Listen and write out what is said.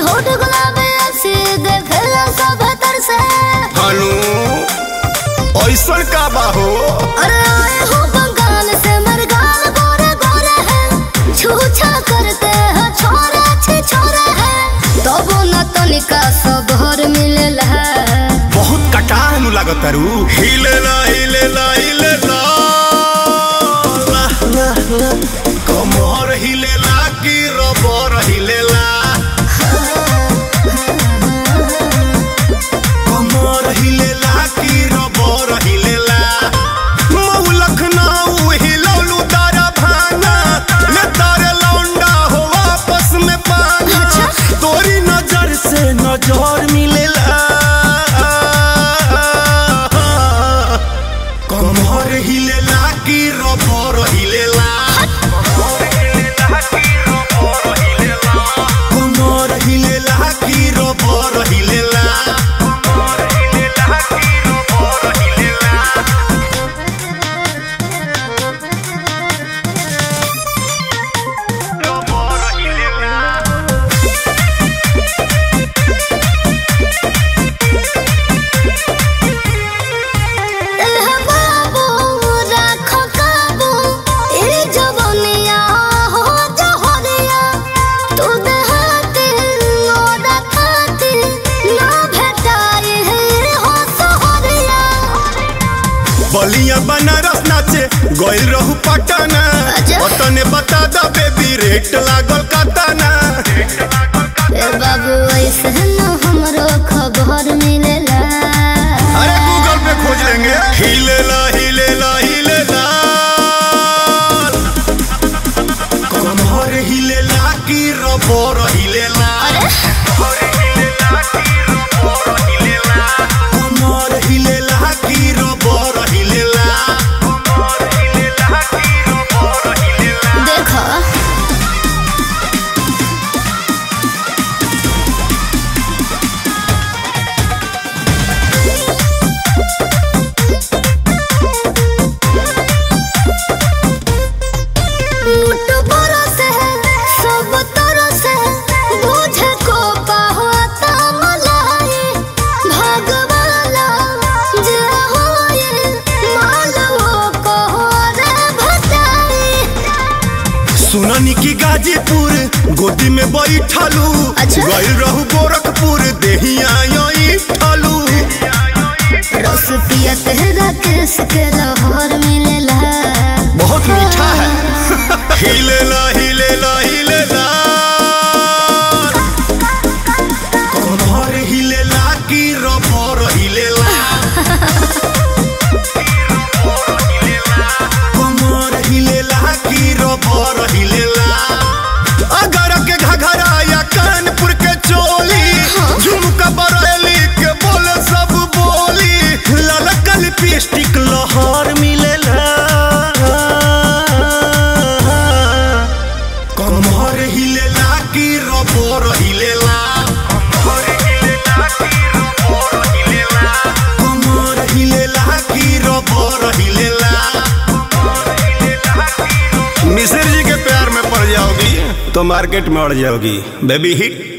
होठ गुलाबी ऐसी देखला सब तरसे हनु ऐसन का बाहो। अरे आए हो बंगाल से मरगाल गोरे गोरे हैं छूछा करते हैं छोरे अच्छे छोरे हैं तो वो न तनिका सब हर मिलेला बहुत कटानु लागत तारू। हिलेला हिलेला हिलेला कमर हिलेला की रबर हिलेला। कमर हिलेला की रबर हिलेला। मऊ लखनऊ हिलौलू तारा भाना ले तारे लौंडा हो आपस में पाना। तोरी नजर से नजर मिलेला। कमर हिलेला की रबर हिलेला। कमर हिलेला की रबर हिलेला। बलिया बनारस नाचे गोइल रहू पटना तने बता दा बेबी रेट लागल कतना। बाबू ऐसे न हमरो खबर मिलेला। अरे गूगल पे खोज लेंगे। हिलेला हिलेला हिलेला कमर हिलेला की रबर हिलेला। कमर हिलेला की रबर हिलेला। देखो मुठ बरस है सब तरस है बुझे को पाहता मलाई भगवाला जे होए मालवो को रे भताई। सुननी की गाजीपुर गोदी में बैठलू। अच्छा। गइल रहू गोरखपुर देहिया यही ठालू। रस पिया तेरा केस के लहर मिलेला। बहुत मीठा है। हिलेला हिलेला हिलेला कमर हिलेला की रबर हिलेला। कमर हिलेला की रबर हिलेला। अगर के घघरा या कानपुर के चोली झुमका बरेली के बोल सब बोली ललका लिपस्टिक लहर मिलेला। कमर हिलेला की रबर हिलेला। कमर हिलेला की रबर हिलेला। मिश्र जी के प्यार में पड़ जाओगी तो मार्केट में अड़ जाओगी बेबी हिट।